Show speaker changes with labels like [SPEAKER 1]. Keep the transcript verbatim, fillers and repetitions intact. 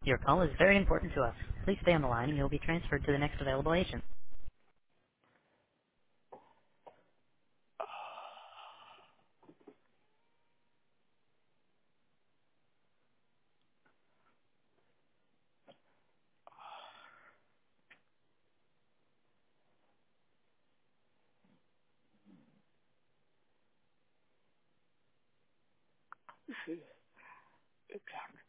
[SPEAKER 1] Your call is very important to us. Please stay on the line and you'll be transferred to the next available agent.
[SPEAKER 2] This is exact.